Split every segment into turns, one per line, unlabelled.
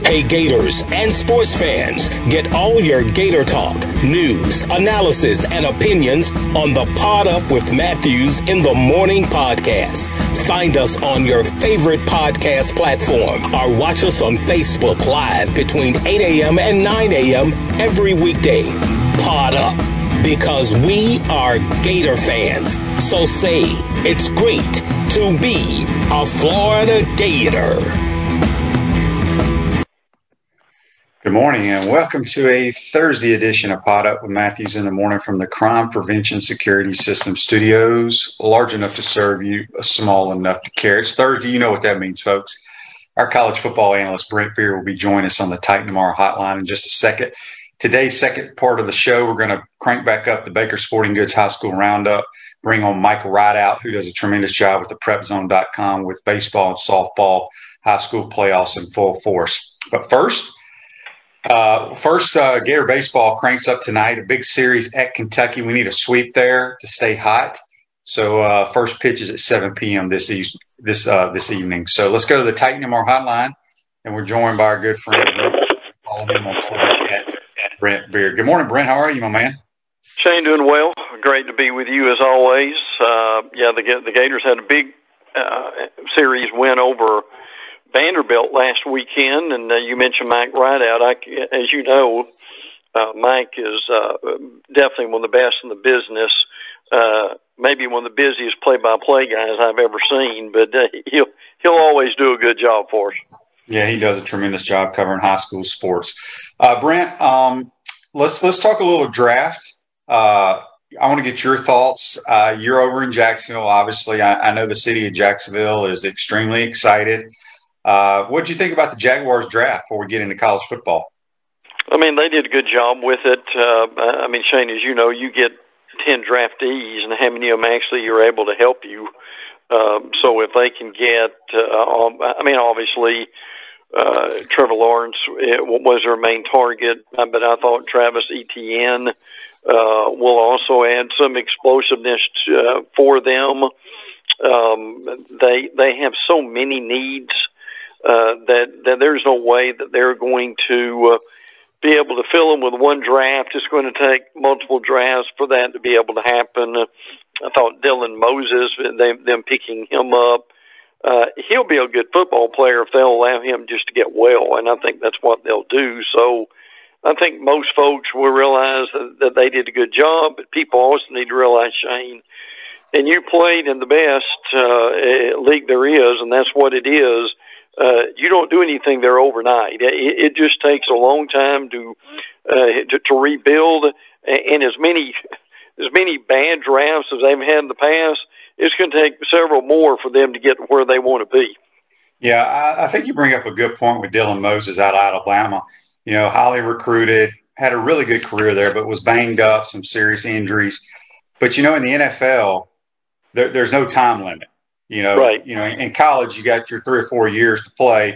Hey Gators and sports fans, get all your Gator talk, news, analysis, and opinions on the Pod Up with Matthews in the Morning podcast. Find us on your favorite podcast platform or watch us on Facebook Live between 8 a.m. and 9 a.m. every weekday. Pod Up, because we are Gator fans. So say it's great to be a Florida Gator.
Good morning and welcome to a Thursday edition of Pod Up with Matthews in the Morning from the Crime Prevention Security System Studios. Large enough to serve you, small enough to carry. It's Thursday. You know what that means, folks. Our college football analyst, Brent Beer, will be joining us on the Titan Tomorrow hotline in just a second. Today's second part of the show, we're going to crank back up the Baker Sporting Goods High School Roundup, bring on Michael Rideout, who does a tremendous job with the PrepZone.com with baseball and softball high school playoffs in full force. But first, Gator baseball cranks up tonight, a big series at Kentucky. We need a sweep there to stay hot. So first pitch is at 7 p.m. this evening. So let's go to the Titan Tomorrow hotline, and we're joined by our good friend Brent. Follow him on Twitter at Brent Beard. Good morning, Brent. How are you, my man?
Shane, doing well. Great to be with you as always. The Gators had a big series win over Vanderbilt last weekend, and you mentioned Mike Rideout. As you know, Mike is definitely one of the best in the business, maybe one of the busiest play-by-play guys I've ever seen, but he'll always do a good job for us.
Yeah, he does a tremendous job covering high school sports. Brent, let's talk a little draft. I want to get your thoughts. You're over in Jacksonville, obviously. I know the city of Jacksonville is extremely excited. What did you think about the Jaguars draft before we get into college football?
I mean, they did a good job with it. Shane, as you know, you get 10 draftees, and how many of them actually are able to help you? So if they can get, obviously, Trevor Lawrence was their main target, but I thought Travis Etienne will also add some explosiveness for them. They have so many needs that there's no way that they're going to be able to fill them with one draft. It's going to take multiple drafts for that to be able to happen. I thought Dylan Moses, them picking him up, he'll be a good football player if they'll allow him just to get well, and I think that's what they'll do. So I think most folks will realize that they did a good job, but people also need to realize, Shane, and you played in the best league there is, and that's what it is. You don't do anything there overnight. It just takes a long time to rebuild, and as many bad drafts as they've had in the past, it's going to take several more for them to get where they want to be.
Yeah, I think you bring up a good point with Dylan Moses out of Alabama. You know, highly recruited, had a really good career there, but was banged up, some serious injuries. But, in the NFL, there's no time limit.
Right.
In college, you got your 3 or 4 years to play.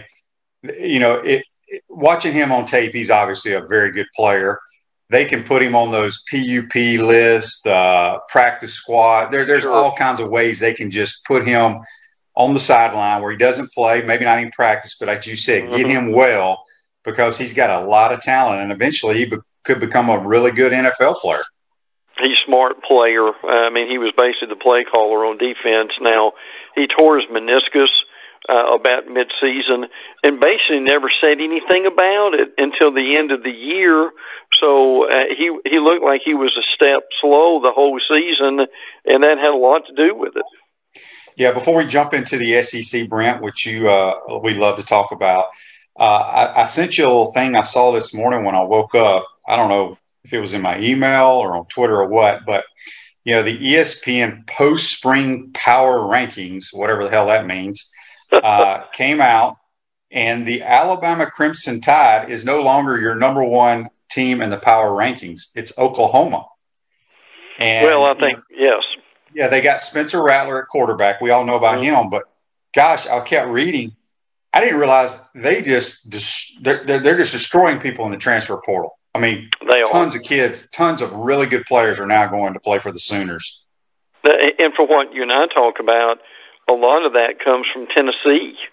Watching him on tape, he's obviously a very good player. They can put him on those PUP list, practice squad. There's all kinds of ways they can just put him on the sideline where he doesn't play, maybe not even practice, but like you said, get him well because he's got a lot of talent, and eventually he could become a really good NFL player.
He's a smart player. He was basically the play caller on defense. Now, he tore his meniscus about midseason and basically never said anything about it until the end of the year. So he looked like he was a step slow the whole season, and that had a lot to do with it.
Yeah, before we jump into the SEC, Brent, which we love to talk about, I sent you a little thing I saw this morning when I woke up. I don't know if it was in my email or on Twitter or what, but the ESPN post-spring power rankings, whatever the hell that means, came out, and the Alabama Crimson Tide is no longer your number one team in the power rankings. It's Oklahoma. And,
I think, yes.
Yeah, they got Spencer Rattler at quarterback. We all know about him, but gosh, I kept reading. I didn't realize they're just destroying people in the transfer portal. Tons of kids, tons of really good players are now going to play for the Sooners.
And for what you and I talk about, a lot of that comes from Tennessee.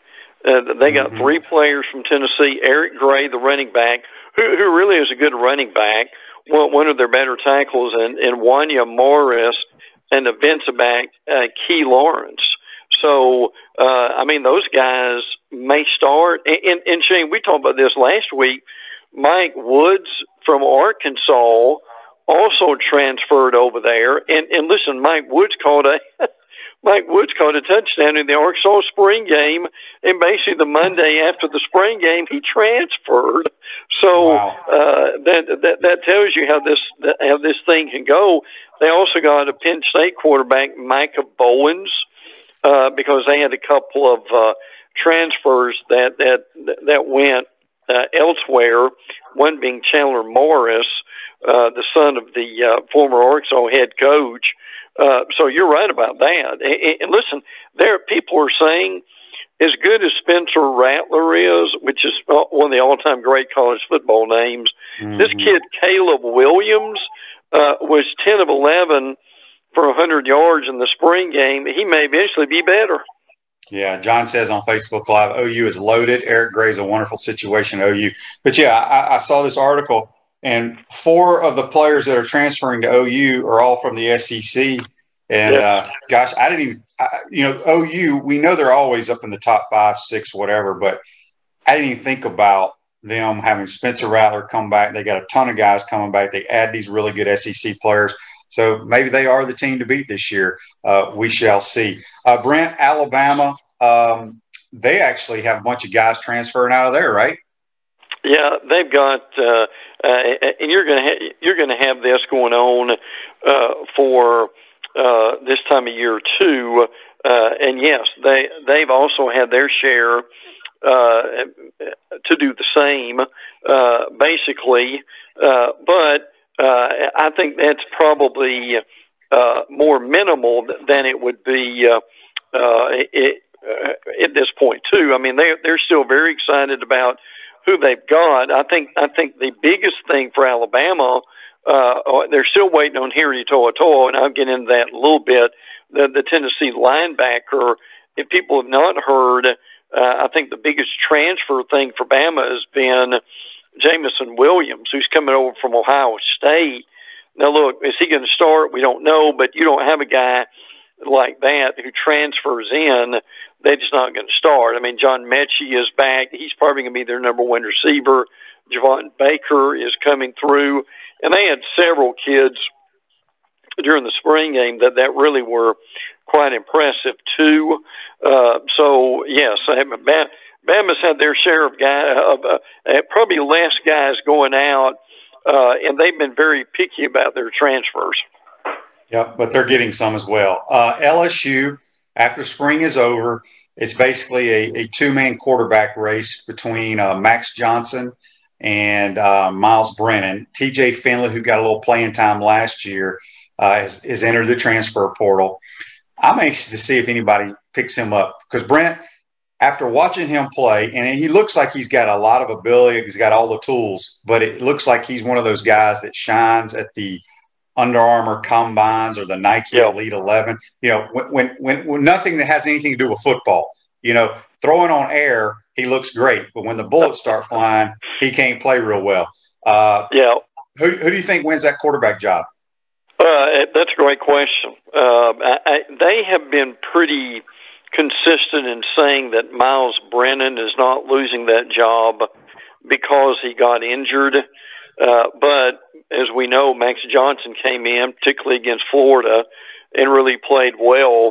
They got three players from Tennessee: Eric Gray, the running back, who really is a good running back, one of their better tackles, and Wanya Morris, and the defensive back Key Lawrence. So, those guys may start. And Shane, we talked about this last week. Mike Woods from Arkansas also transferred over there. And listen, Mike Woods caught a touchdown in the Arkansas spring game, and basically the Monday after the spring game, he transferred. So
wow.
That tells you how this thing can go. They also got a Penn State quarterback, Micah Bowens, because they had a couple of transfers that went elsewhere. One being Chandler Morris, the son of the former Arkansas head coach. So you're right about that. And listen, people are saying, as good as Spencer Rattler is, which is one of the all-time great college football names, this kid Caleb Williams was 10 of 11 for 100 yards in the spring game. He may eventually be better.
Yeah, John says on Facebook Live, OU is loaded. Eric Gray's a wonderful situation at OU. But, yeah, I saw this article, and 4 of the players that are transferring to OU are all from the SEC. And, gosh, I didn't even OU, we know they're always up in the top 5, 6, whatever, but I didn't even think about them having Spencer Rattler come back. They got a ton of guys coming back. They add these really good SEC players. So maybe they are the team to beat this year. We shall see. Brent, Alabama, they actually have a bunch of guys transferring out of there, right?
Yeah, they've got, and you're going to have this going on for this time of year too. And yes, they've also had their share to do the same, basically. But I think that's probably more minimal than it would be at this point too. I mean, they're still very excited about who they've got. I think the biggest thing for Alabama, they're still waiting on Henry To'oTo'o, and I'll get into that in a little bit. The Tennessee linebacker. If people have not heard, I think the biggest transfer thing for Bama has been Jamison Williams, who's coming over from Ohio State. Now, look, is he going to start? We don't know, but you don't have a guy like that who transfers in. They're just not going to start. I mean, John Mechie is back. He's probably going to be their number one receiver. Javon Baker is coming through. And they had several kids during the spring game that really were quite impressive, too. So, yes, Bama's had their share of guys, probably less guys going out, and they've been very picky about their transfers.
Yeah, but they're getting some as well. LSU, after spring is over, it's basically a two-man quarterback race between Max Johnson and Miles Brennan. TJ Finley, who got a little playing time last year, has entered the transfer portal. I'm anxious to see if anybody picks him up because Brent, after watching him play, and he looks like he's got a lot of ability, he's got all the tools, but it looks like he's one of those guys that shines at the Under Armour combines or the Nike Elite 11. You know, when nothing that has anything to do with football, throwing on air, he looks great, but when the bullets start flying, he can't play real well. Who do you think wins that quarterback job?
That's a great question. They have been pretty consistent in saying that Miles Brennan is not losing that job because he got injured. But as we know, Max Johnson came in, particularly against Florida, and really played well.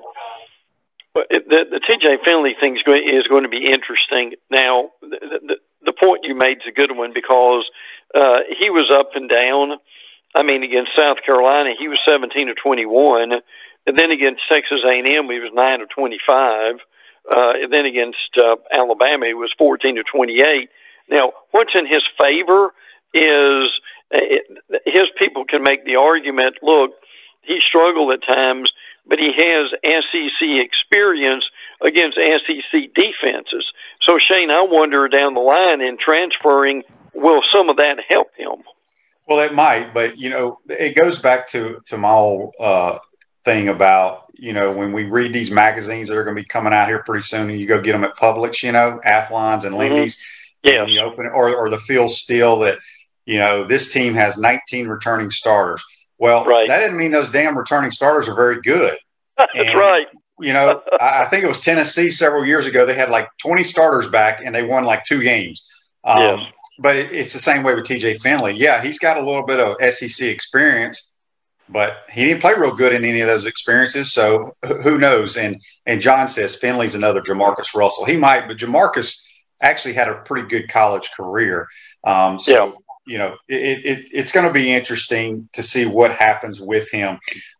The TJ Finley thing is going to be interesting. Now, the point you made is a good one because he was up and down. I mean, against South Carolina, he was 17 of 21. And then against Texas A&M, he was 9 of 25. And then against Alabama, he was 14 of 28. Now, what's in his favor is his people can make the argument, look, he struggled at times, but he has SEC experience against SEC defenses. So, Shane, I wonder down the line in transferring, will some of that help him?
Well, it might, but, it goes back to my old thing about, when we read these magazines that are going to be coming out here pretty soon, and you go get them at Publix, Athlons and Lindy's,
yes,
and you open it, or the Phil Steele that, this team has 19 returning starters. Well, that didn't mean those damn returning starters are very good.
That's right.
I think it was Tennessee several years ago. They had like 20 starters back, and they won like 2 games.
Yes.
But it's the same way with TJ Finley. Yeah, he's got a little bit of SEC experience, but he didn't play real good in any of those experiences. So who knows? And John says Finley's another Jamarcus Russell. He might, but Jamarcus actually had a pretty good college career. It's going to be interesting to see what happens with him.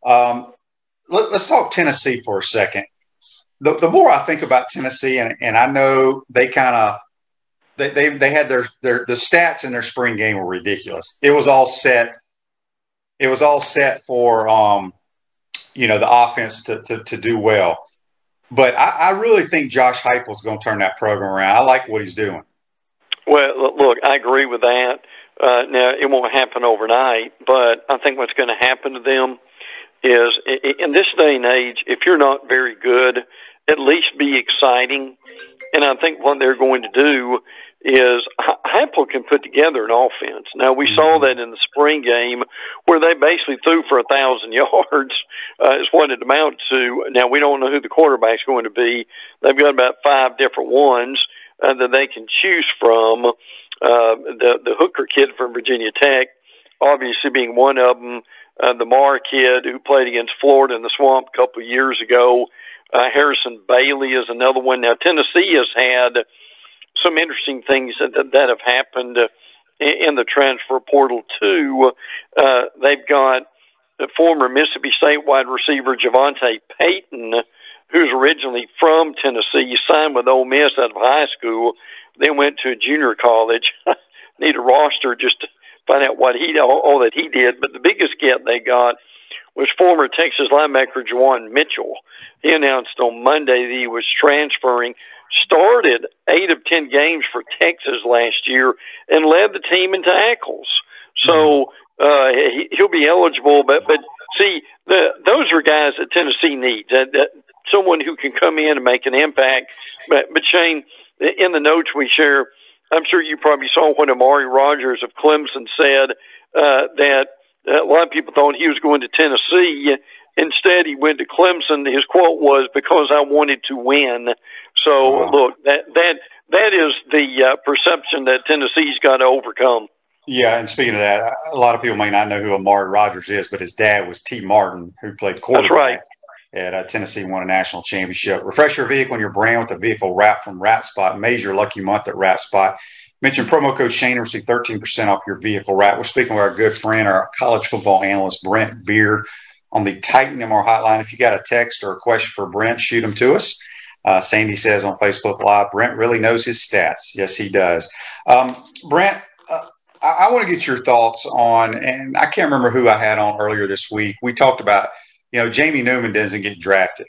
Let's talk Tennessee for a second. The more I think about Tennessee, and I know they kind of they had the stats in their spring game were ridiculous. It was all set. It was all set for the offense to do well. But I really think Josh Heupel's going to turn that program around. I like what he's doing.
Well, look, I agree with that. Now, it won't happen overnight, but I think what's going to happen to them is, in this day and age, if you're not very good, at least be exciting. And I think what they're going to do is Heupel can put together an offense. Now, we saw that in the spring game where they basically threw for 1,000 yards is what it amounted to. Now, we don't know who the quarterback's going to be. They've got about 5 different ones that they can choose from. The Hooker kid from Virginia Tech, obviously being one of them. The Marr kid who played against Florida in the Swamp a couple of years ago. Harrison Bailey is another one. Now, Tennessee has had some interesting things that have happened in the transfer portal, too. They've got the former Mississippi State wide receiver Javonte Payton, who's originally from Tennessee. He signed with Ole Miss out of high school, then went to a junior college. Need a roster just to find out all that he did. But the biggest get they got was former Texas linebacker Juwan Mitchell. He announced on Monday that he was transferring, started 8 of 10 games for Texas last year, and led the team in tackles. So he'll be eligible. But see, those are guys that Tennessee needs, that someone who can come in and make an impact. But Shane, in the notes we share, I'm sure you probably saw what Amari Rogers of Clemson said, that a lot of people thought he was going to Tennessee. Instead, he went to Clemson. His quote was, "Because I wanted to win." So, Look, that is the perception that Tennessee's got to overcome.
Yeah, and speaking of that, a lot of people may not know who Amari Rogers is, but his dad was T. Martin, who played quarterback at Tennessee, won a national championship. Refresh your vehicle and your brand with a vehicle wrap from Wrap Spot. Major lucky month at Wrap Spot. Mention promo code Shane and receive 13% off your vehicle wrap. We're speaking with our good friend, our college football analyst, Brent Beard, on the Titan MR hotline. If you got a text or a question for Brent, shoot them to us. Sandy says on Facebook Live, Brent really knows his stats. Yes, he does. Brent, I want to get your thoughts on, and I can't remember who I had on earlier this week. We talked about, Jamie Newman doesn't get drafted.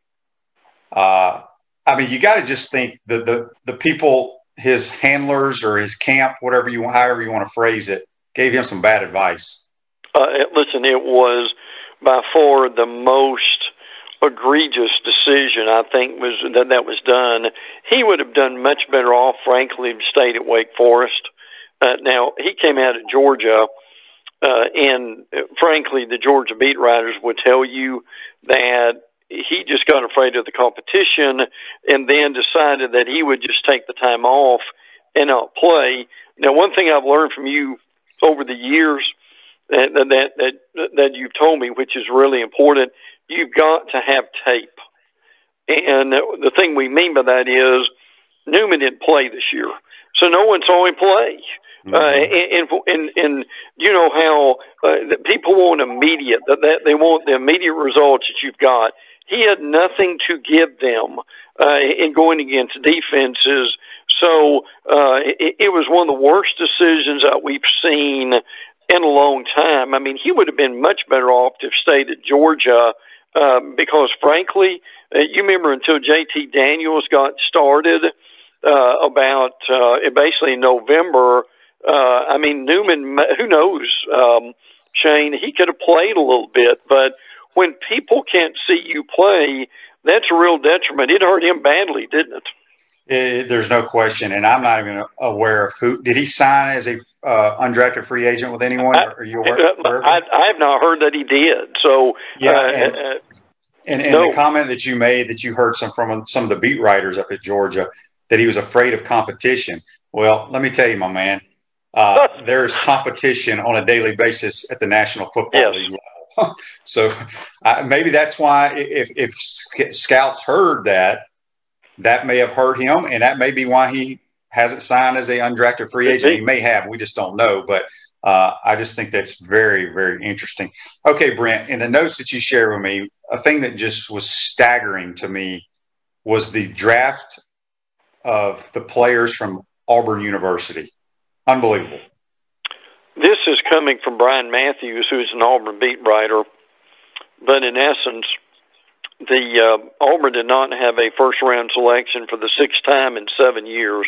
You got to just think the people, his handlers or his camp, however you want to phrase it, gave him some bad advice.
Listen, it was by far the most egregious decision I think that was done. He would have done much better off, frankly, if he stayed at Wake Forest. Now, he came out of Georgia, and frankly, the Georgia beat writers would tell you that he just got afraid of the competition and then decided that he would just take the time off and not play. Now, one thing I've learned from you over the years that you've told me, which is really important, you've got to have tape. And the thing we mean by that is Newman didn't play this year, so no one saw him play. And you know how people want immediate, that they want the immediate results that you've got. He had nothing to give them in going against defenses. So it was one of the worst decisions that we've seen in a long time. I mean, he would have been much better off to have stayed at Georgia because, frankly, you remember until J.T. Daniels got started about basically in November. Newman, who knows, Shane, he could have played a little bit, but when people can't see you play, that's a real detriment. It hurt him badly, didn't it?
There's no question, and I'm not even aware of who did he sign as a undrafted free agent with anyone. Are you aware?
I have not heard that he did. So
yeah, and
no.
The comment that you made that you heard from some of the beat writers up at Georgia that he was afraid of competition. Well, let me tell you, my man, there's competition on a daily basis at the National Football League level. So maybe that's why if scouts heard that may have hurt him, and that may be why he hasn't signed as an undrafted free agent. He may have. We just don't know. But I just think that's very, very interesting. Okay, Brent, in the notes that you shared with me, a thing that just was staggering to me was the draft of the players from Auburn University. Unbelievable.
This is coming from Brian Matthews, who's an Auburn beat writer. But in essence, the Auburn did not have a first-round selection for the sixth time in 7 years.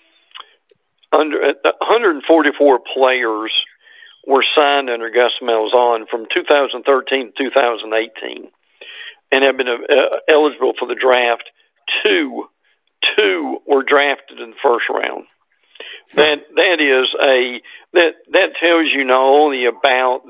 144 players were signed under Gus Malzahn from 2013 to 2018 and have been eligible for the draft. Two were drafted in the first round. That tells you not only about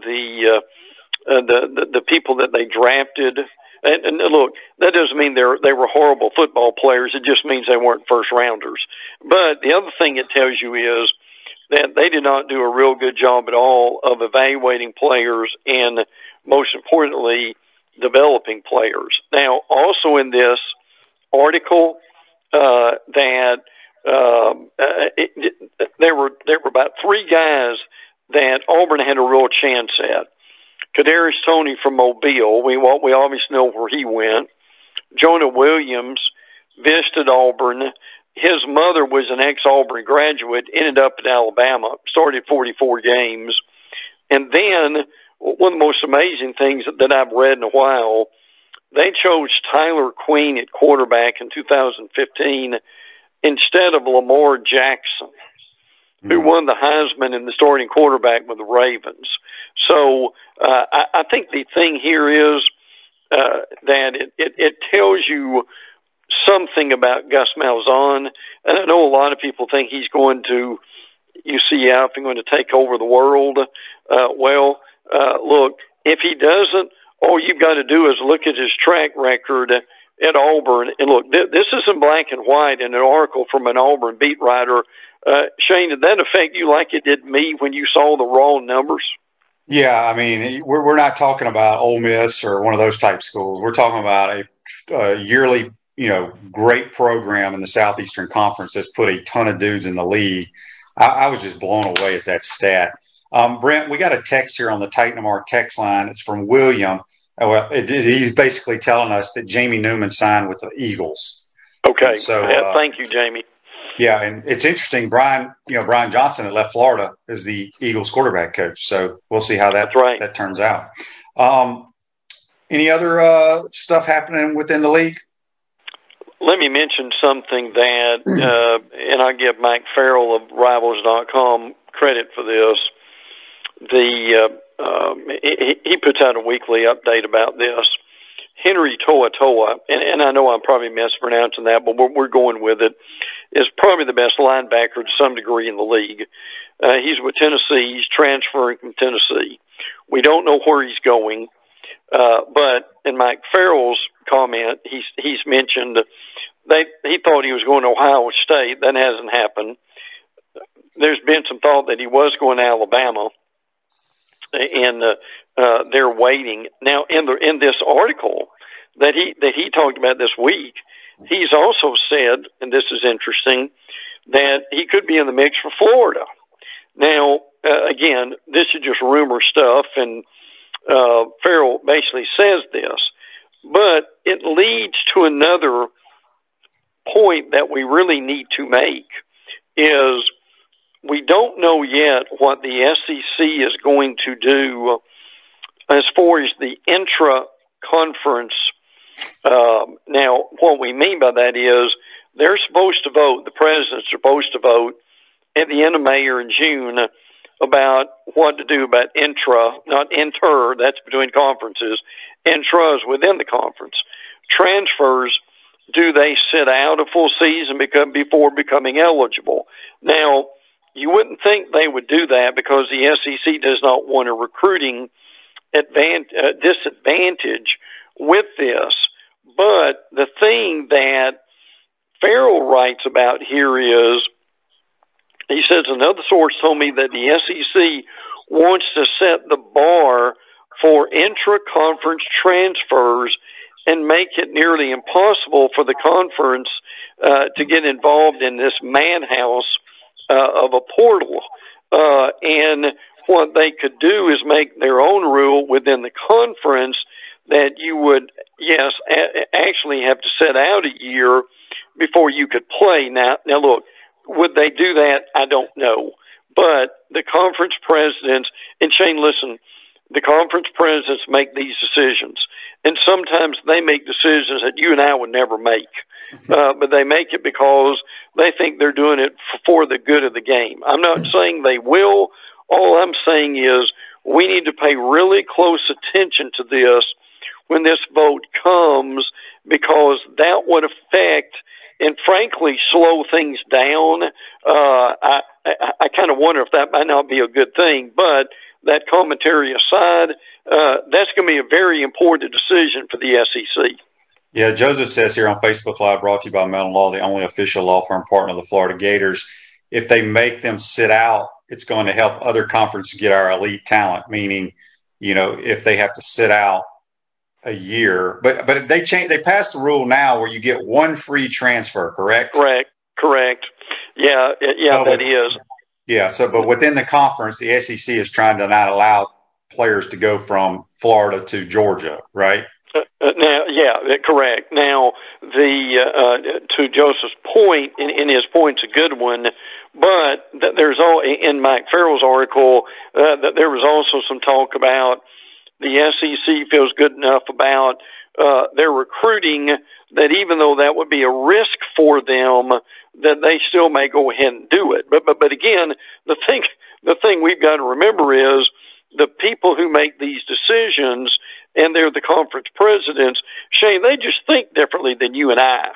the people that they drafted. And look, that doesn't mean they were horrible football players. It just means they weren't first rounders. But the other thing it tells you is that they did not do a real good job at all of evaluating players and, most importantly, developing players. Now, also in this article, there were about three guys that Auburn had a real chance at. Kadarius Toney from Mobile, we obviously know where he went. Jonah Williams visited Auburn. His mother was an ex-Auburn graduate, ended up at Alabama, started 44 games. And then one of the most amazing things that I've read in a while, they chose Tyler Queen at quarterback in 2015 instead of Lamar Jackson, who won the Heisman and the starting quarterback with the Ravens. So I think the thing here is that it tells you something about Gus Malzahn. And I know a lot of people think he's going to UCF and going to take over the world. Look, if he doesn't, all you've got to do is look at his track record at Auburn. And look, this is in black and white in an article from an Auburn beat writer. Shane, did that affect you like it did me when you saw the raw numbers?
Yeah, I mean, we're not talking about Ole Miss or one of those type schools. We're talking about a yearly, great program in the Southeastern Conference that's put a ton of dudes in the league. I was just blown away at that stat. Brent, we got a text here on the Titan Mark text line. It's from William. He's basically telling us that Jamie Newman signed with the Eagles.
Okay. So thank you, Jamie.
Yeah, and it's interesting. Brian Johnson that left Florida is the Eagles quarterback coach. So we'll see how that turns out. Any other stuff happening within the league?
Let me mention something that, and I give Mike Farrell of Rivals.com credit for this. He puts out a weekly update about this. Henry To'oTo'o, and I know I'm probably mispronouncing that, but we're going with it, is probably the best linebacker to some degree in the league. He's with Tennessee. He's transferring from Tennessee. We don't know where he's going, but in Mike Farrell's comment, he's mentioned he thought he was going to Ohio State. That hasn't happened. There's been some thought that he was going to Alabama, and they're waiting. Now, in this article that he talked about this week, he's also said, and this is interesting, that he could be in the mix for Florida. Now, again, this is just rumor stuff, and Farrell basically says this, but it leads to another point that we really need to make is we don't know yet what the SEC is going to do as far as the intra-conference. Now, what we mean by that is they're supposed to vote, the president's supposed to vote at the end of May or in June about what to do about intra, not inter, that's between conferences, intras within the conference. Transfers, do they sit out a full season before becoming eligible? Now, you wouldn't think they would do that because the SEC does not want a recruiting disadvantage with this. But the thing that Farrell writes about here is, he says, another source told me that the SEC wants to set the bar for intra-conference transfers and make it nearly impossible for the conference to get involved in this madhouse of a portal. And what they could do is make their own rule within the conference that you would, yes, actually have to set out a year before you could play. Now look, would they do that? I don't know. But the conference presidents, and Shane, listen, the conference presidents make these decisions. And sometimes they make decisions that you and I would never make. But they make it because they think they're doing it for the good of the game. I'm not saying they will. All I'm saying is we need to pay really close attention to this when this vote comes, because that would affect and frankly slow things down. I kind of wonder if that might not be a good thing, but that commentary aside, that's going to be a very important decision for the SEC.
Yeah, Joseph says here on Facebook Live, brought to you by Mellon Law, the only official law firm partner of the Florida Gators, if they make them sit out, it's going to help other conferences get our elite talent, meaning, if they have to sit out a year. But if they passed the rule now where you get one free transfer, correct?
Correct. Yeah, that is.
Yeah, but within the conference, the SEC is trying to not allow players to go from Florida to Georgia, right?
Correct. Now, to Joseph's point, and his point's a good one, but there's in Mike Farrell's article that there was also some talk about the SEC feels good enough about their recruiting that even though that would be a risk for them, that they still may go ahead and do it. But again, the thing we've got to remember is the people who make these decisions, and they're the conference presidents, Shane, they just think differently than you and I.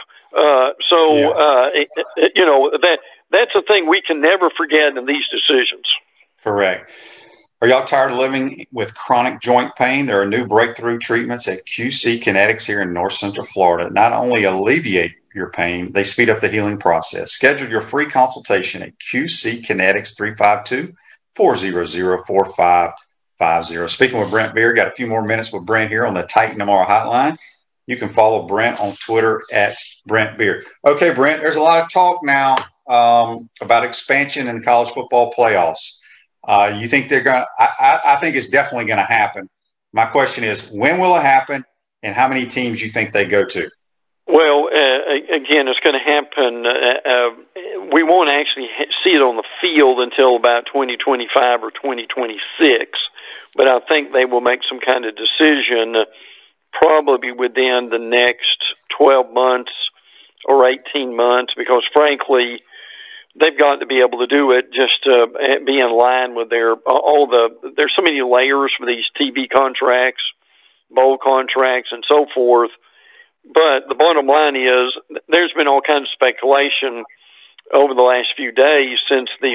That's a thing we can never forget in these decisions.
Correct. Are y'all tired of living with chronic joint pain? There are new breakthrough treatments at QC Kinetics here in North Central Florida. Not only alleviate your pain, they speed up the healing process. Schedule your free consultation at QC Kinetics 352-400-4550. Speaking with Brent Beer, got a few more minutes with Brent here on the Titan Tomorrow Hotline. You can follow Brent on Twitter at Brent Beer. Okay, Brent, there's a lot of talk now about expansion in college football playoffs. You think they're going to – I think it's definitely going to happen. My question is, when will it happen, and how many teams you think they go to?
Well, again, it's going to happen. We won't actually see it on the field until about 2025 or 2026, but I think they will make some kind of decision probably within the next 12 months or 18 months because, frankly – they've got to be able to do it just to be in line with there's so many layers for these TV contracts, bowl contracts, and so forth. But the bottom line is there's been all kinds of speculation over the last few days since the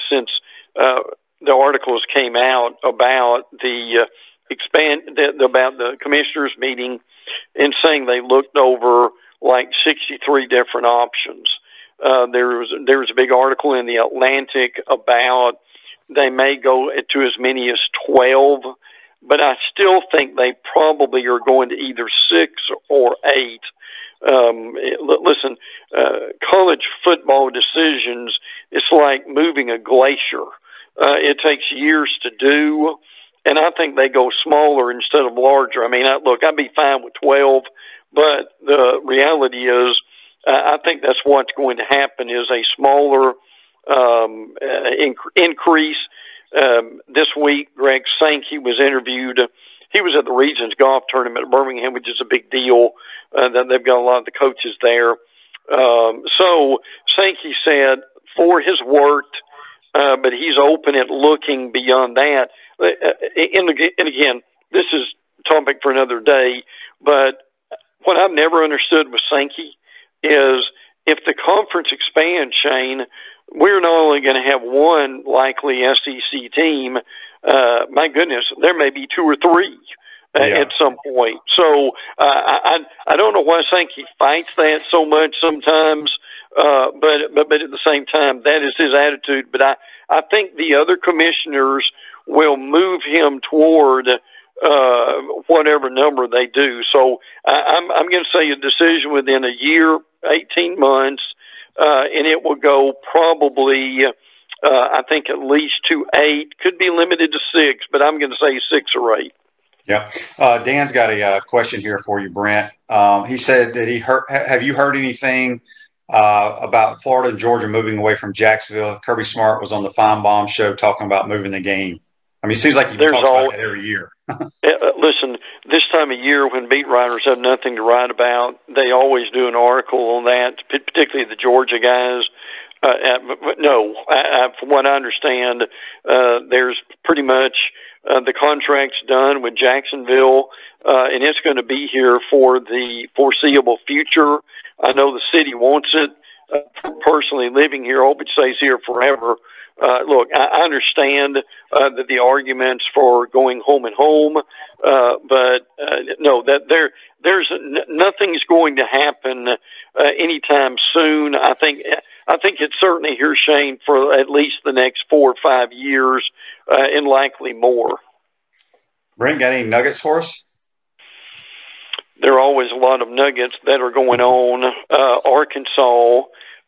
articles came out about about the commissioners meeting and saying they looked over like 63 different options. There was a big article in the Atlantic about they may go to as many as 12, but I still think they probably are going to either 6 or 8. Listen, college football decisions, it's like moving a glacier. It takes years to do, and I think they go smaller instead of larger. I mean, I'd be fine with 12, but the reality is, I think that's what's going to happen is a smaller increase. This week, Greg Sankey was interviewed. He was at the Regions Golf Tournament at Birmingham, which is a big deal. That they've got a lot of the coaches there. So Sankey said 4 has worked, but he's open at looking beyond that. And again, this is topic for another day. But what I've never understood with Sankey is if the conference expands, Shane, we're not only going to have one likely SEC team. My goodness, there may be two or three at some point. So I don't know why Sankey fights that so much sometimes. But at the same time, that is his attitude. But I think the other commissioners will move him toward whatever number they do. So I'm going to say a decision within a year, 18 months, and it will go probably, I think, at least to 8. Could be limited to 6, but I'm going to say 6 or 8.
Yeah. Dan's got a question here for you, Brent. He said that have you heard anything about Florida and Georgia moving away from Jacksonville? Kirby Smart was on the Feinbaum show talking about moving the game. I mean, it seems like he talks about that every year.
Listen, this time of year when beat writers have nothing to write about, they always do an article on that, particularly the Georgia guys. No, from what I understand, there's pretty much the contract's done with Jacksonville, and it's going to be here for the foreseeable future. I know the city wants it. Personally, living here, I hope it stays here forever. Look, I understand that the arguments for going home and home, but no, that there's nothing's going to happen anytime soon. I think it's certainly here, Shane, for at least the next 4 or 5 years, and likely more.
Brent, got any nuggets for us?
There are always a lot of nuggets that are going on. Arkansas.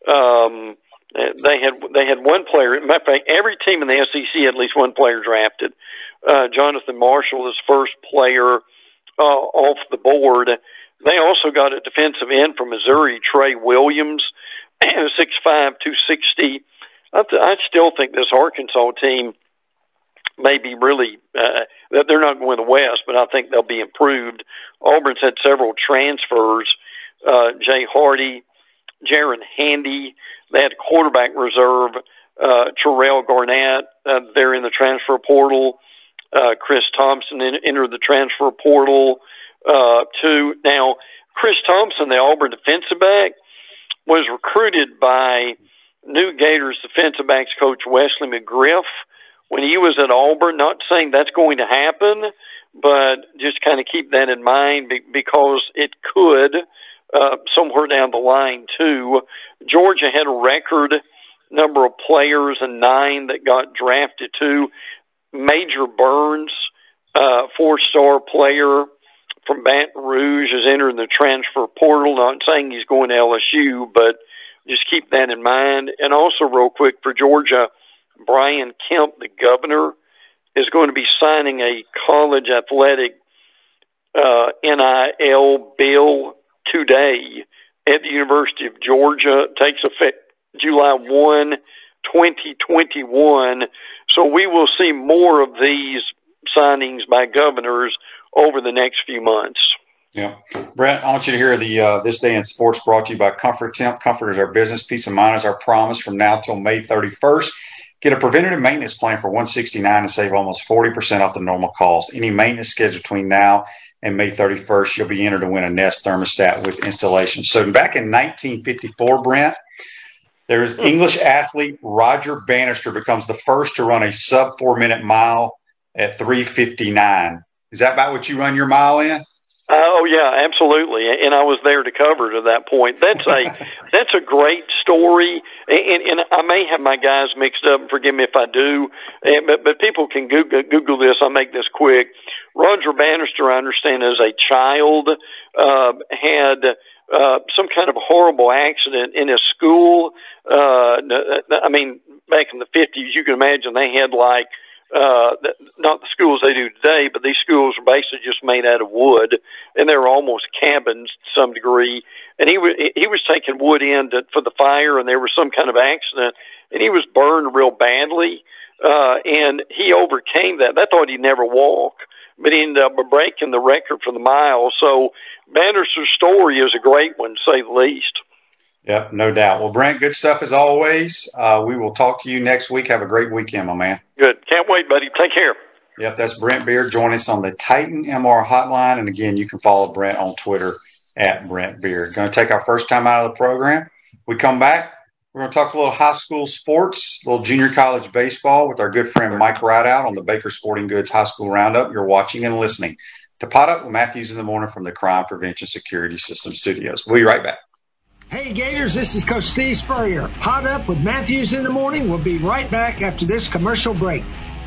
They had one player. Matter of fact, every team in the SEC had at least one player drafted. Jonathan Marshall is first player off the board. They also got a defensive end from Missouri, Trey Williams, 6'5", 260. I still think this Arkansas team may be really they're not going to the West, but I think they'll be improved. Auburn's had several transfers. Jay Hardy, Jaron Handy. They had quarterback reserve, Terrell Garnett. They're in the transfer portal. Chris Thompson entered the transfer portal, too. Now, Chris Thompson, the Auburn defensive back, was recruited by new Gators defensive backs coach Wesley McGriff when he was at Auburn. Not saying that's going to happen, but just kind of keep that in mind because it could somewhere down the line, too. Georgia had a record number of players, and 9 that got drafted, too. Major Burns, 4-star player from Baton Rouge, is entering the transfer portal. Not saying he's going to LSU, but just keep that in mind. And also, real quick, for Georgia, Brian Kemp, the governor, is going to be signing a college athletic NIL bill today at the University of Georgia. It takes effect July 1, 2021. So we will see more of these signings by governors over the next few months.
Yeah. Brent, I want you to hear the This Day in Sports brought to you by Comfort Temp. Comfort is our business. Peace of mind is our promise from now till May 31st. Get a preventative maintenance plan for $169 and save almost 40% off the normal cost. Any maintenance scheduled between now and May 31st, you'll be entered to win a Nest thermostat with installation. So back in 1954, Brent, there's English athlete Roger Bannister becomes the first to run a sub 4-minute mile at 3:59. Is that about what you run your mile in?
Oh yeah, absolutely. And I was there to cover it at that point. That's a great story. And I may have my guys mixed up, and forgive me if I do. But people can Google this. I'll make this quick. Roger Bannister, I understand, as a child, had some kind of horrible accident in his school. I mean, back in the 50s, you can imagine they had like, not the schools they do today, but these schools were basically just made out of wood, and they were almost cabins to some degree. And he was taking wood in for the fire, and there was some kind of accident, and he was burned real badly. And he overcame that. They thought he'd never walk, but he ended up breaking the record for the mile. So Bannister's story is a great one, to say the least.
Yep, no doubt. Well, Brent, good stuff as always. We will talk to you next week. Have a great weekend, my man.
Good. Can't wait, buddy. Take care.
Yep, that's Brent Beard. Join us on the Titan MR hotline. And again, you can follow Brent on Twitter at Brent Beard. Going to take our first time out of the program. We come back. We're going to talk a little high school sports, a little junior college baseball with our good friend Mike Rideout on the Baker Sporting Goods High School Roundup. You're watching and listening to Pot Up with Matthews in the Morning from the Crime Prevention Security System Studios. We'll be right back.
Hey Gators, this is Coach Steve Spurrier. Pot Up with Matthews in the Morning. We'll be right back after this commercial break.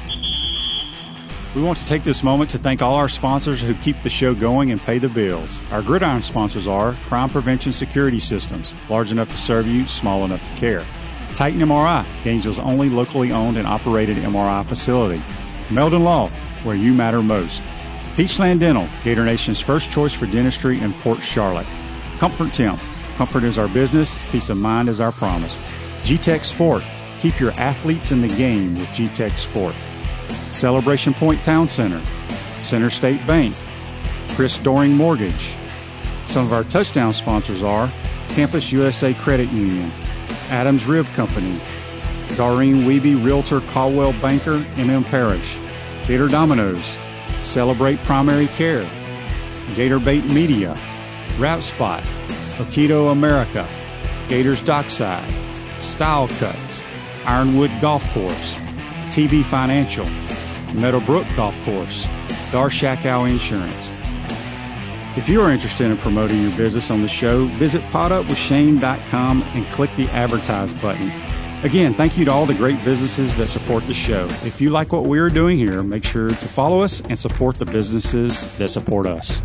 We want to take this moment to thank all our sponsors who keep the show going and pay the bills. Our gridiron sponsors are Crime Prevention Security Systems, large enough to serve you, small enough to care. Titan MRI, Gainesville's only locally owned and operated MRI facility. Meldon Law, where you matter most. Peachland Dental, Gator Nation's first choice for dentistry in Port Charlotte. Comfort Temp, comfort is our business, peace of mind is our promise. G-Tech Sport, keep your athletes in the game with G-Tech Sport. Celebration Point Town Center, Center State Bank, Chris Doring Mortgage. Some of our touchdown sponsors are Campus USA Credit Union, Adams Rib Company, Doreen Wiebe Realtor Caldwell Banker, MM Parish, Gator Dominoes, Celebrate Primary Care, Gator Bait Media, Rap Spot, Aikido America, Gators Dockside, Style Cuts, Ironwood Golf Course, TV Financial, Meadowbrook Golf Course, Darshakow Insurance. If you are interested in promoting your business on the show, visit potupwithshane.com and click the Advertise button. Again, thank you to all the great businesses that support the show. If you like what we are doing here, make sure to follow us and support the businesses that support us.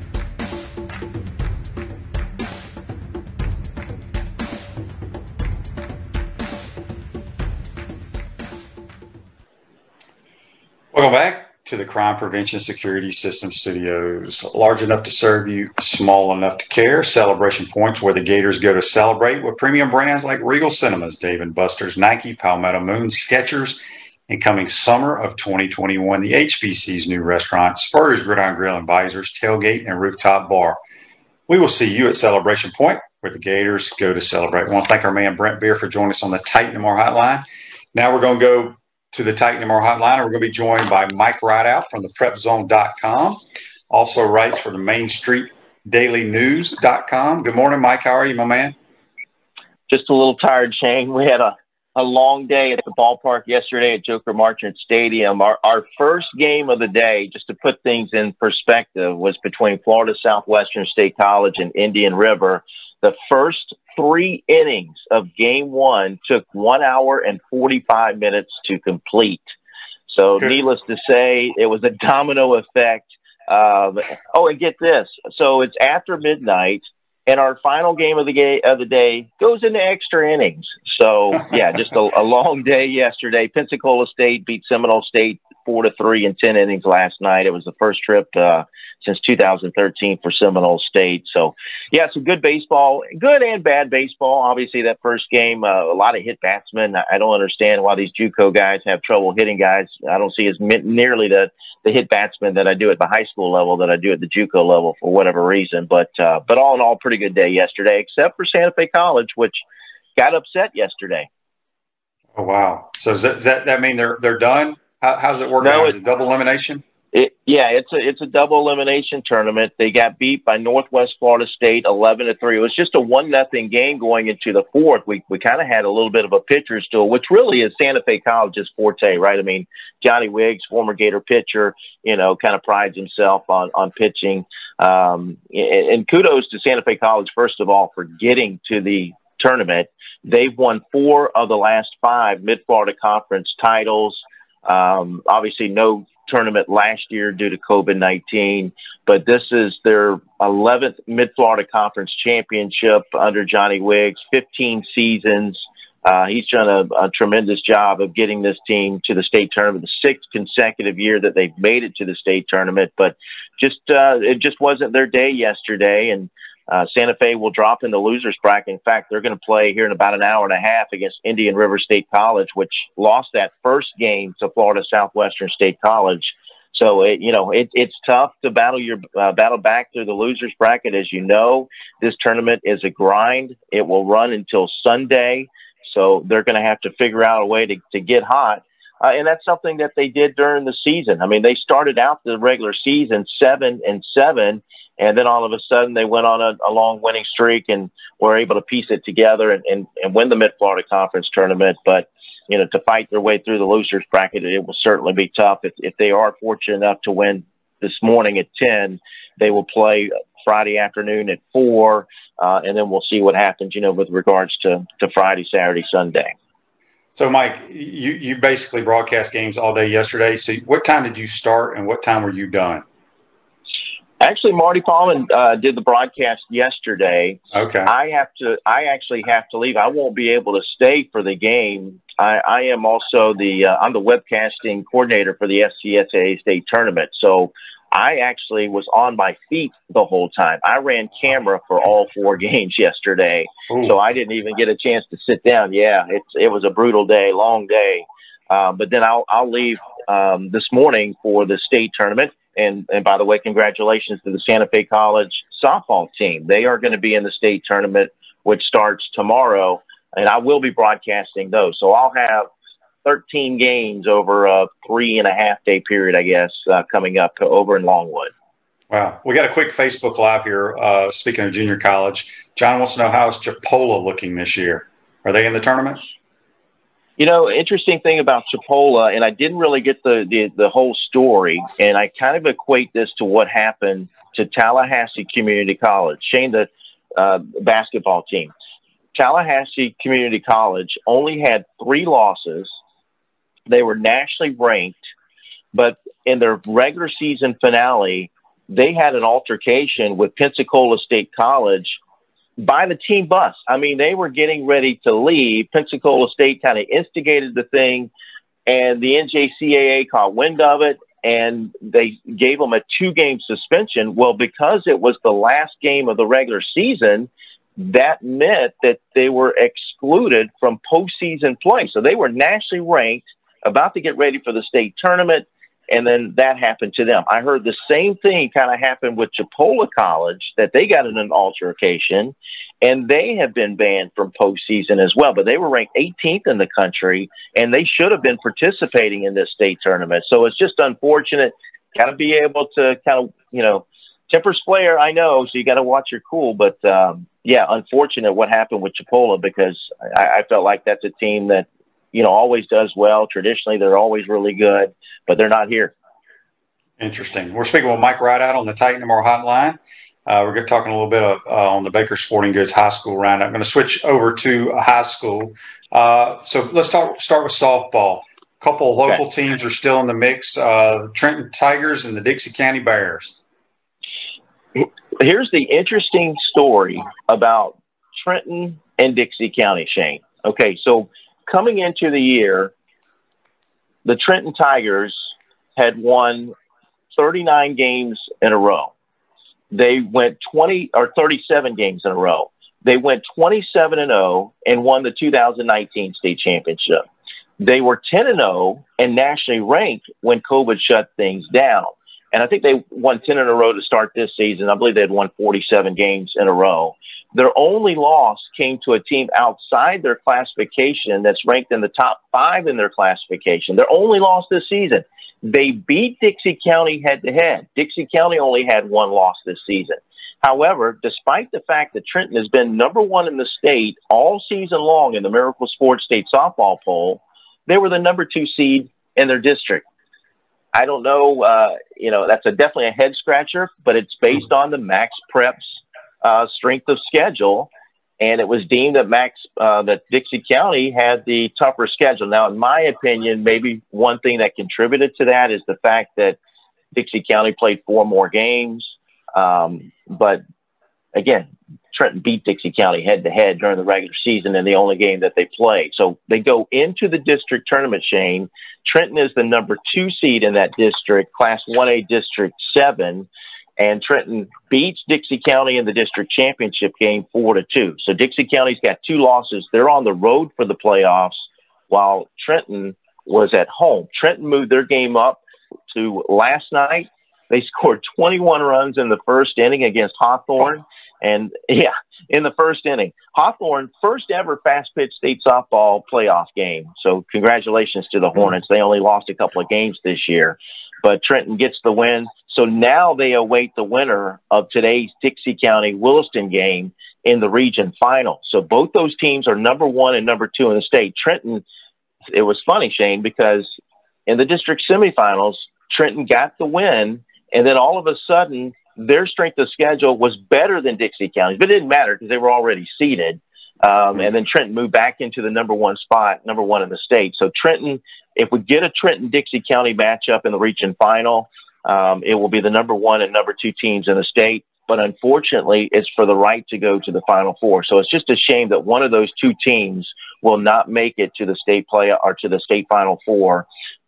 Welcome back to the Crime Prevention Security System Studios. Large enough to serve you, small enough to care. Celebration Points, where the Gators go to celebrate, with premium brands like Regal Cinemas, Dave & Buster's, Nike, Palmetto Moon, Skechers, and coming summer of 2021, the HBC's new restaurant, Spurrier's Gridiron Grill and Visors, Tailgate, and Rooftop Bar. We will see you at Celebration Point, where the Gators go to celebrate. I want to thank our man Brent Beard for joining us on the Titan MR hotline. Now we're going to go to the Titan MR hotline, and we're going to be joined by Mike Rideout from the PrepZone.com. Also writes for the Main Street DailyNews.com. Good morning, Mike. How are you, my man?
Just a little tired, Shane. We had a long day at the ballpark yesterday at Joker Marchant Stadium. Our first game of the day, just to put things in perspective, was between Florida Southwestern State College and Indian River. The first 3 innings of game one took 1 hour and 45 minutes to complete. So needless to say, it was a domino effect. And get this. So it's after midnight, and our final game of the day goes into extra innings. So, yeah, just a long day yesterday. Pensacola State beat Seminole State 4-3 in 10 innings last night. It was the first trip since 2013 for Seminole State. So, yeah, some good baseball, good and bad baseball. Obviously, that first game, a lot of hit batsmen. I don't understand why these JUCO guys have trouble hitting guys. I don't see as nearly the hit batsmen that I do at the high school level that I do at the JUCO level for whatever reason. But all in all, pretty good day yesterday, except for Santa Fe College, which got upset yesterday.
Oh, wow. So does that mean they're done? How's it work out? Is it double elimination?
It's a double elimination tournament. They got beat by Northwest Florida State 11-3. It was just a 1-0 game going into the fourth. We kind of had a little bit of a pitcher's duel, which really is Santa Fe College's forte, right? I mean, Johnny Wiggs, former Gator pitcher, kind of prides himself on pitching. And kudos to Santa Fe College, first of all, for getting to the tournament. They've won 4 of the last 5 Mid-Florida Conference titles. Obviously, no tournament last year due to COVID-19, but this is their 11th Mid-Florida Conference championship under Johnny Wiggs, 15 seasons. He's done a tremendous job of getting this team to the state tournament, the 6th consecutive year that they've made it to the state tournament, but it just wasn't their day yesterday, and Santa Fe will drop in the losers bracket. In fact, they're going to play here in about an hour and a half against Indian River State College, which lost that first game to Florida Southwestern State College. So it's tough to battle back through the losers bracket. As you know, this tournament is a grind. It will run until Sunday, so they're going to have to figure out a way to get hot. And that's something that they did during the season. I mean, they started out the regular season 7-7, and then all of a sudden they went on a long winning streak and were able to piece it together and win the Mid-Florida Conference tournament. But, to fight their way through the losers bracket, it will certainly be tough. If they are fortunate enough to win this morning at 10, they will play Friday afternoon at 4, and then we'll see what happens, with regards to Friday, Saturday, Sunday.
So, Mike, you basically broadcast games all day yesterday. So what time did you start and what time were you done?
Actually, Marty Paulman did the broadcast yesterday.
Okay.
I actually have to leave. I won't be able to stay for the game. I am also I'm the webcasting coordinator for the FCSAA state tournament. So I actually was on my feet the whole time. I ran camera for all 4 games yesterday.
Ooh.
So I didn't even get a chance to sit down. Yeah, it was a brutal day, long day. But then I'll leave this morning for the state tournament. And by the way, congratulations to the Santa Fe College softball team. They are going to be in the state tournament, which starts tomorrow, and I will be broadcasting those. So I'll have 13 games over a 3.5-day period, I guess, coming up over in Longwood.
Wow. We got a quick Facebook Live here. Speaking of junior college, John wants to know, how is Chipola looking this year? Are they in the tournament?
Interesting thing about Chipola, and I didn't really get the whole story, and I kind of equate this to what happened to Tallahassee Community College. Shane, the basketball team. Tallahassee Community College only had 3 losses. They were nationally ranked, but in their regular season finale, they had an altercation with Pensacola State College by the team bus. I mean, they were getting ready to leave. Pensacola State kind of instigated the thing, and the NJCAA caught wind of it, and they gave them a 2-game suspension. Well, because it was the last game of the regular season, that meant that they were excluded from postseason play. So they were nationally ranked, about to get ready for the state tournament, and then that happened to them. I heard the same thing kind of happened with Chipola College, that they got in an altercation, and they have been banned from postseason as well. But they were ranked 18th in the country, and they should have been participating in this state tournament. So it's just unfortunate. Got to be able to kind of, tempers flare, I know, so you got to watch your cool. But, unfortunate what happened with Chipola, because I felt like that's a team that, always does well. Traditionally, they're always really good, but they're not here.
Interesting. We're speaking with Mike Rideout on the Titan MR hotline. We're talking a little bit on the Baker Sporting Goods high school round. I'm going to switch over to high school. So let's start with softball. A couple of local teams are still in the mix, the Trenton Tigers and the Dixie County Bears.
Here's the interesting story about Trenton and Dixie County, Shane. Okay, so coming into the year, the Trenton Tigers had won 39 games in a row. They went 37 games in a row. They went 27-0 and won the 2019 state championship. They were 10-0 and nationally ranked when COVID shut things down. And I think they won 10 in a row to start this season. I believe they had won 47 games in a row. Their only loss came to a team outside their classification that's ranked in the top 5 in their classification. Their only loss this season. They beat Dixie County head-to-head. Dixie County only had 1 loss this season. However, despite the fact that Trenton has been number 1 in the state all season long in the Miracle Sports State Softball Poll, they were the number 2 seed in their district. I don't know, that's definitely a head-scratcher, but it's based on the Max Preps strength of schedule, and it was deemed that Dixie County had the tougher schedule. Now, in my opinion, maybe one thing that contributed to that is the fact that Dixie County played 4 more games. But again, Trenton beat Dixie County head-to-head during the regular season in the only game that they played. So they go into the district tournament, Shane. Trenton is the number 2 seed in that district, Class 1A District 7, and Trenton beats Dixie County in the district championship game 4-2. So Dixie County's got 2 losses. They're on the road for the playoffs, while Trenton was at home. Trenton moved their game up to last night. They scored 21 runs in the first inning against Hawthorne. And yeah, in the first inning, Hawthorne, first ever fast pitch state softball playoff game. So congratulations to the Hornets. They only lost a couple of games this year, but Trenton gets the win. So now they await the winner of today's Dixie County Williston game in the region final. So both those teams are number 1 and number 2 in the state. Trenton, it was funny, Shane, because in the district semifinals, Trenton got the win, and then all of a sudden their strength of schedule was better than Dixie County, but it didn't matter because they were already seeded. And then Trenton moved back into the number 1 spot, number 1 in the state. So Trenton, if we get a Trenton-Dixie County matchup in the region final, it will be the number 1 and number 2 teams in the state. But unfortunately, it's for the right to go to the Final Four. So it's just a shame that one of those 2 teams will not make it to the state play or to the state Final Four.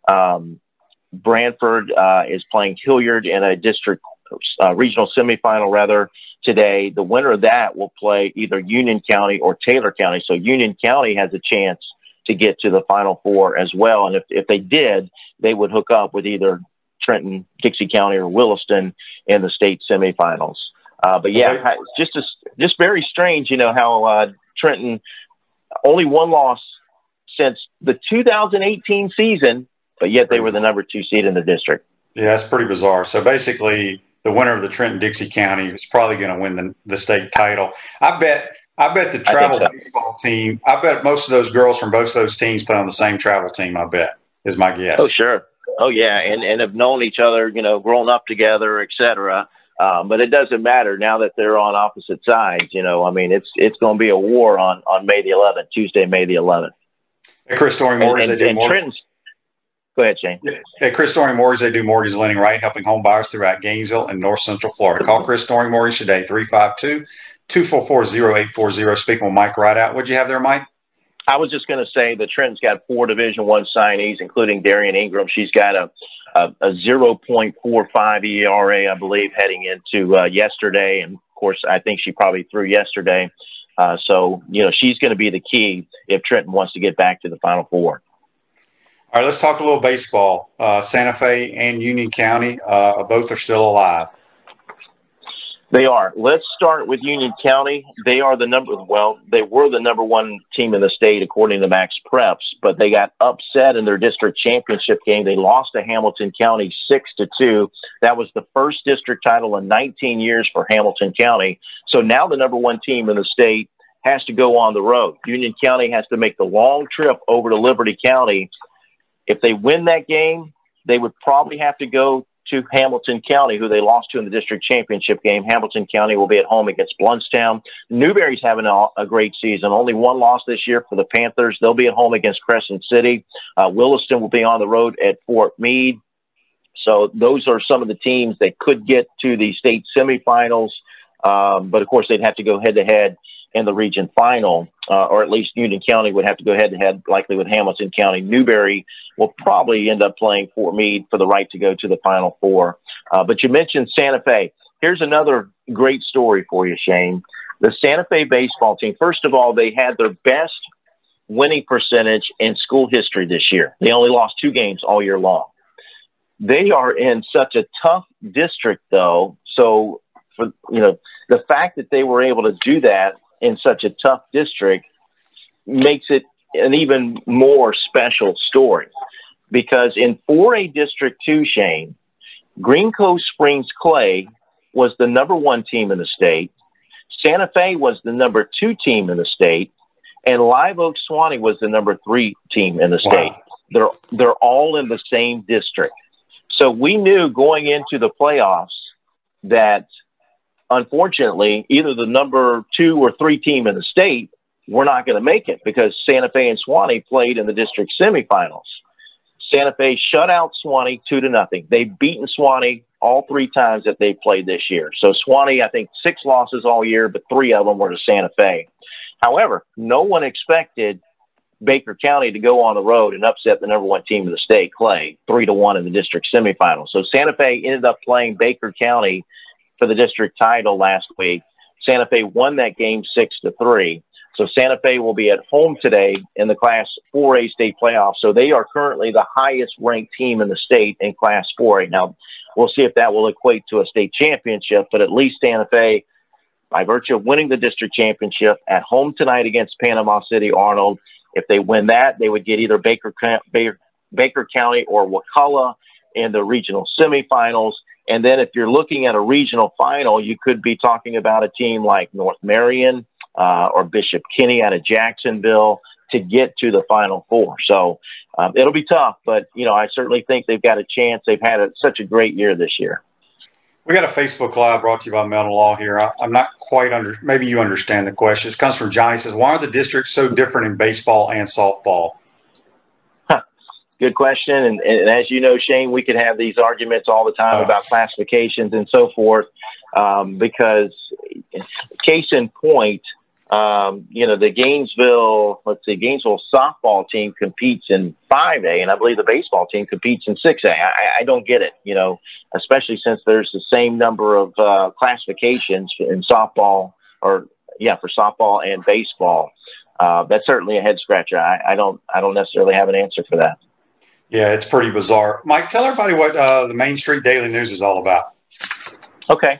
Branford is playing Hilliard in a district regional semifinal rather today. The winner of that will play either Union County or Taylor County. So Union County has a chance to get to the Final Four as well. And if they did, they would hook up with either Trenton, Dixie County, or Williston in the state semifinals. But yeah, just very strange, how Trenton only 1 loss since the 2018 season, but yet they were the number 2 seed in the district.
Yeah, that's pretty bizarre. So basically, the winner of the Trenton-Dixie County is probably going to win the state title. I bet the travel baseball team, I bet most of those girls from both of those teams play on the same travel team, I bet, is my guess.
Oh, sure. Oh, yeah, and have known each other, grown up together, et cetera. But it doesn't matter now that they're on opposite sides. It's going to be a war on May the 11th, Tuesday, May the 11th.
At Chris Story Mortgage, they do mortgage.
Go ahead, Shane.
At Chris Story Mortgage, they do mortgage lending right, helping home buyers throughout Gainesville and North Central Florida. Call Chris Story Mortgage today, 352-244-0840. Speaking with Mike Rideout. What'd you have there, Mike?
I was just going to say that Trenton's got 4 Division I signees, including Darian Ingram. She's got a 0.45 ERA, I believe, heading into yesterday. And, of course, I think she probably threw yesterday. So, she's going to be the key if Trenton wants to get back to the Final Four.
All right, let's talk a little baseball. Santa Fe and Union County, both are still alive.
They are. Let's start with Union County. They were the number 1 team in the state, according to Max Preps, but they got upset in their district championship game. They lost to Hamilton County 6-2. That was the first district title in 19 years for Hamilton County. So now the number 1 team in the state has to go on the road. Union County has to make the long trip over to Liberty County. If they win that game, they would probably have to go to Hamilton County, who they lost to in the district championship game. Hamilton County will be at home against Bluntstown. Newberry's having a great season. Only 1 loss this year for the Panthers. They'll be at home against Crescent City. Williston will be on the road at Fort Meade. So those are some of the teams that could get to the state semifinals. But, of course, they'd have to go head-to-head in the region final, or at least Union County would have to go head-to-head likely with Hamilton County. Newberry will probably end up playing Fort Meade for the right to go to the Final Four. But you mentioned Santa Fe. Here's another great story for you, Shane. The Santa Fe baseball team, first of all, they had their best winning percentage in school history this year. They only lost 2 games all year long. They are in such a tough district, though. So, the fact that they were able to do that in such a tough district makes it an even more special story, because in 4A District 2, Shane, Green Cove Springs Clay was the number 1 team in the state. Santa Fe was the number 2 team in the state, and Live Oak Suwannee was the number 3 team in the state. Wow. They're all in the same district. So we knew going into the playoffs that, unfortunately, either the number 2 or 3 team in the state were not going to make it, because Santa Fe and Suwannee played in the district semifinals. Santa Fe shut out Suwannee 2-0. They've beaten Suwannee all 3 times that they've played this year. So Suwannee, I think 6 losses all year, but 3 of them were to Santa Fe. However, no one expected Baker County to go on the road and upset the number 1 team in the state, Clay, 3-1 in the district semifinals. So Santa Fe ended up playing Baker County for the district title last week. Santa Fe won that game 6-3. So Santa Fe will be at home today in the Class 4A state playoffs. So they are currently the highest ranked team in the state in Class 4A. Now, we'll see if that will equate to a state championship, but at least Santa Fe by virtue of winning the district championship at home tonight against Panama City Arnold. If they win that, they would get either Baker County or Wakulla in the regional semifinals. And then if you're looking at a regional final, you could be talking about a team like North Marion or Bishop Kenny out of Jacksonville to get to the Final Four. So it'll be tough, but, I certainly think they've got a chance. They've had such a great year this year.
We got a Facebook Live brought to you by Meldon Law here. I'm not quite maybe you understand the question. It comes from Johnny. He says, why are the districts so different in baseball and softball?
Good question. And as you know, Shane, we could have these arguments all the time about classifications and so forth, because case in point, the Gainesville softball team competes in 5A, and I believe the baseball team competes in 6A. I don't get it, especially since there's the same number of classifications in softball for softball and baseball. That's certainly a head scratcher. I don't necessarily have an answer for that.
Yeah, it's pretty bizarre. Mike, tell everybody what the Main Street Daily News is all about. Okay.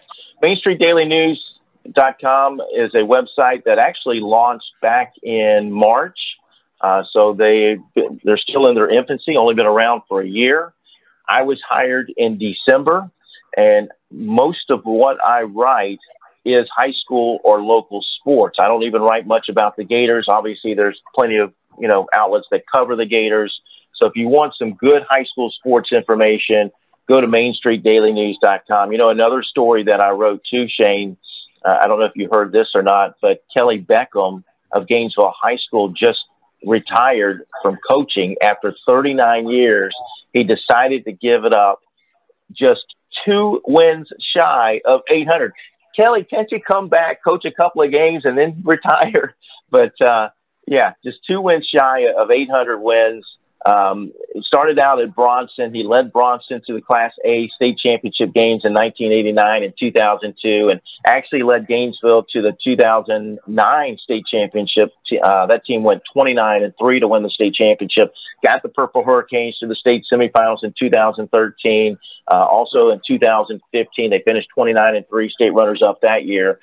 MainStreetDailyNews.com is a website that actually launched back in March. So they're still in their infancy, only been around for a year. I was hired in December, and most of what I write is high school or local sports. I don't even write much about the Gators. Obviously, there's plenty of outlets that cover the Gators. So if you want some good high school sports information, go to MainStreetDailyNews.com. Another story that I wrote too, Shane, I don't know if you heard this or not, but Kelly Beckham of Gainesville High School just retired from coaching after 39 years. He decided to give it up, just 2 wins shy of 800. Kelly, can't you come back, coach a couple of games, and then retire? But, just 2 wins shy of 800 wins. He started out at Bronson. He led Bronson to the Class A state championship games in 1989 and 2002, and actually led Gainesville to the 2009 state championship. That team went 29-3 to win the state championship. Got the Purple Hurricanes to the state semifinals in 2013. Also in 2015, they finished 29-3, state runners-up that year.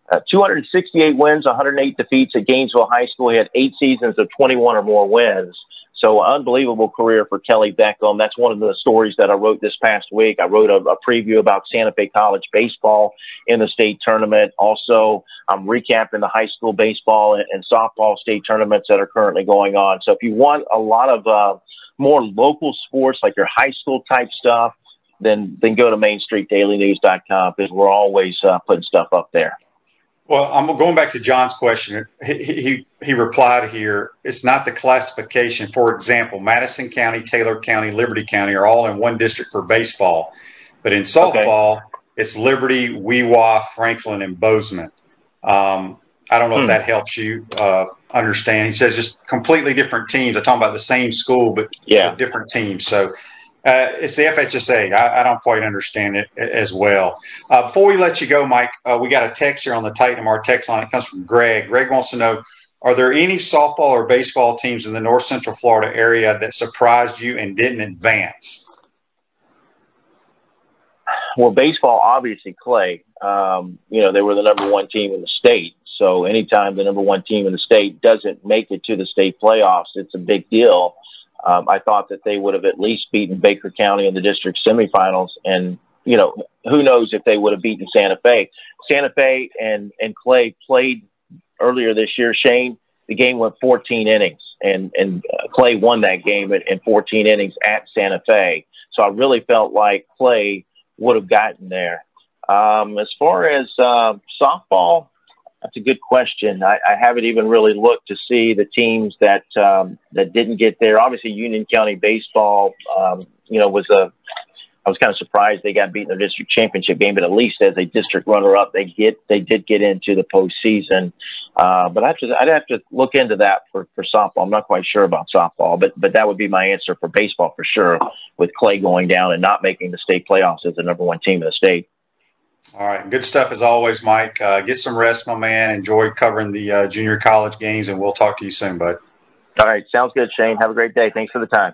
268 wins, 108 defeats at Gainesville High School. He had 8 seasons of 21 or more wins. So unbelievable career for Kelly Beckham. That's one of the stories that I wrote this past week. I wrote a preview about Santa Fe College baseball in the state tournament. Also, I'm recapping the high school baseball and softball state tournaments that are currently going on. So if you want a lot of more local sports, like your high school type stuff, then go to MainStreetDailyNews.com, because we're always putting stuff up there.
Well, I'm going back to John's question. He replied here, it's not the classification. For example, Madison County, Taylor County, Liberty County are all in one district for baseball. But in softball, It's Liberty, Weewa, Franklin, and Bozeman. I don't know if that helps you understand. He says just completely different teams. I'm talking about the same school, but different teams. So it's the FHSA. I don't quite understand it as well. Before we let you go, Mike, we got a text here on the Titan MR text line. It comes from Greg. Greg wants to know, are there any softball or baseball teams in the North Central Florida area that surprised you and didn't advance?
Well, baseball, obviously, Clay. They were the number 1 team in the state. So anytime the number 1 team in the state doesn't make it to the state playoffs, it's a big deal. I thought that they would have at least beaten Baker County in the district semifinals. And, who knows if they would have beaten Santa Fe. Santa Fe and Clay played earlier this year. Shane, the game went 14 innings, and Clay won that game in 14 innings at Santa Fe. So I really felt like Clay would have gotten there. As far as softball, that's a good question. I haven't even really looked to see the teams that didn't get there. Obviously, Union County baseball, I was kind of surprised they got beaten in the district championship game, but at least as a district runner-up, they did get into the postseason. But I'd have to look into that for softball. I'm not quite sure about softball, but that would be my answer for baseball for sure, with Clay going down and not making the state playoffs as the number 1 team in the state.
All right. Good stuff as always, Mike. Get some rest, my man. Enjoy covering the junior college games, and we'll talk to you soon, bud.
All right. Sounds good, Shane. Have a great day. Thanks for the time.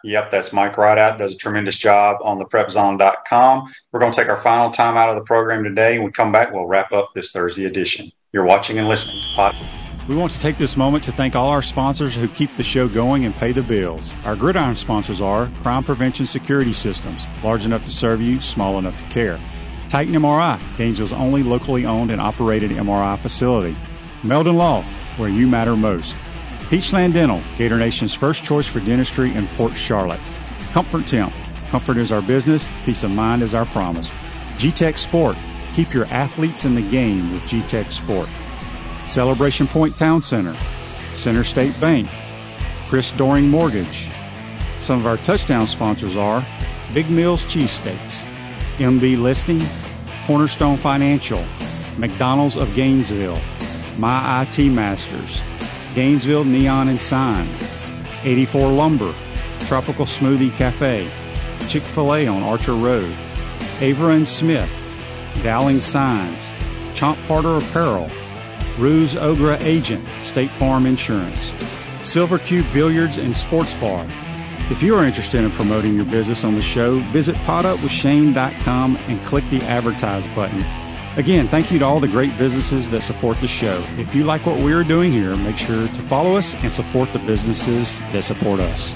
Yep, that's Mike Rideout. Does a tremendous job on the prepzone.com. We're going to take our final time out of the program today. When we come back, we'll wrap up this Thursday edition. You're watching and listening to Pod.
We want to take this moment to thank all our sponsors who keep the show going and pay the bills. Our Gridiron sponsors are Crime Prevention Security Systems, large enough to serve you, small enough to care. Titan MRI, Gainesville's only locally owned and operated MRI facility. Meldon Law, where you matter most. Peachland Dental, Gator Nation's first choice for dentistry in Port Charlotte. Comfort Temp, comfort is our business, peace of mind is our promise. G-Tech Sport, keep your athletes in the game with G-Tech Sport. Celebration Point Town Center, Center State Bank, Chris Doring Mortgage. Some of our touchdown sponsors are Big Mills Cheesesteaks, MB Listing, Cornerstone Financial, McDonald's of Gainesville, My IT Masters, Gainesville Neon and Signs, 84 Lumber, Tropical Smoothie Cafe, Chick-fil-A on Archer Road, Avera and Smith, Dowling Signs, Chomp Carter Apparel, Ruse Ogra Agent, State Farm Insurance, Silver Cube Billiards and Sports Bar. If you are interested in promoting your business on the show, visit podupwithshane.com and click the Advertise button. Again, thank you to all the great businesses that support the show. If you like what we are doing here, make sure to follow us and support the businesses that support us.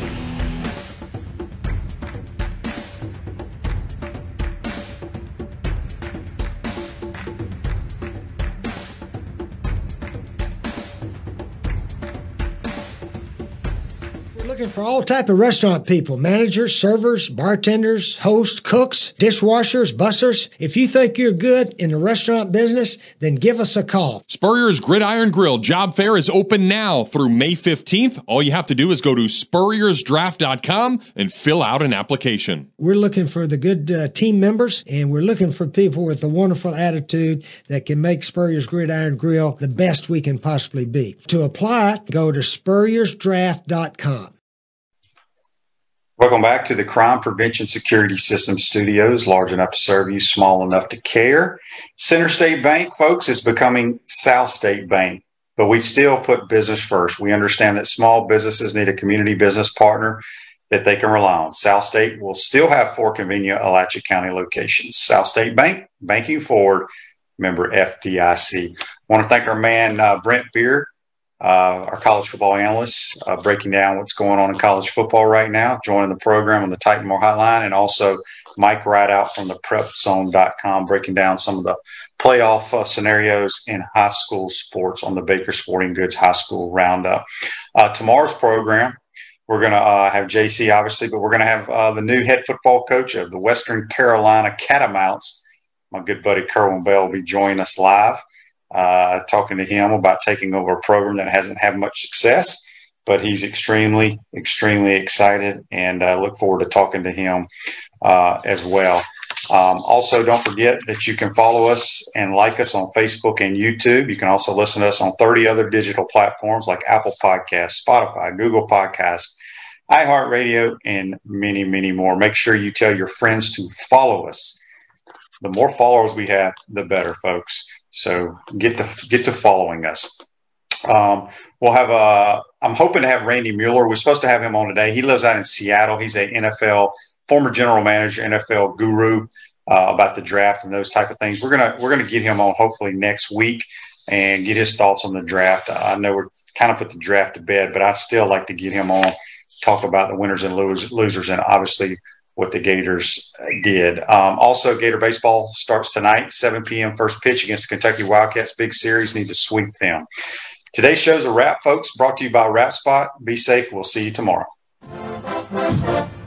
Looking for all type of restaurant people, managers, servers, bartenders, hosts, cooks, dishwashers, bussers. If you think you're good in the restaurant business, then give us a call.
Spurrier's Gridiron Grill job fair is open now through May 15th. All you have to do is go to spurriersdraft.com and fill out an application.
We're looking for the good team members, and we're looking for people with a wonderful attitude that can make Spurrier's Gridiron Grill the best we can possibly be. To apply, go to spurriersdraft.com.
Welcome back to the Crime Prevention Security System Studios, large enough to serve you, small enough to care. Center State Bank, folks, is becoming South State Bank, but we still put business first. We understand that small businesses need a community business partner that they can rely on. South State will still have 4 convenient Alachua County locations. South State Bank, banking forward, member FDIC. I want to thank our man, Brent Beard, our college football analyst, breaking down what's going on in college football right now, joining the program on the Titan Moore Hotline, and also Mike Rideout from the prepzone.com, breaking down some of the playoff scenarios in high school sports on the Baker Sporting Goods High School Roundup. Tomorrow's program, we're going to have JC, obviously, but we're going to have the new head football coach of the Western Carolina Catamounts. My good buddy Kerwin Bell will be joining us live. Talking to him about taking over a program that hasn't had much success, but he's extremely, extremely excited, and look forward to talking to him as well. Also, don't forget that you can follow us and like us on Facebook and YouTube. You can also listen to us on 30 other digital platforms like Apple Podcasts, Spotify, Google Podcasts, iHeartRadio, and many, many more. Make sure you tell your friends to follow us. The more followers we have, the better, folks. So get to following us. We'll have I'm hoping to have Randy Mueller. We're supposed to have him on today. He lives out in Seattle. He's a NFL former general manager, NFL guru about the draft and those type of things. We're gonna get him on hopefully next week and get his thoughts on the draft. I know we're kind of put the draft to bed, but I still like to get him on, talk about the winners and losers, and obviously what the Gators did. Also, Gator baseball starts tonight, 7 p.m. first pitch against the Kentucky Wildcats. Big series, need to sweep them. Today's show's a wrap, folks, brought to you by Wrap Spot. Be safe. We'll see you tomorrow.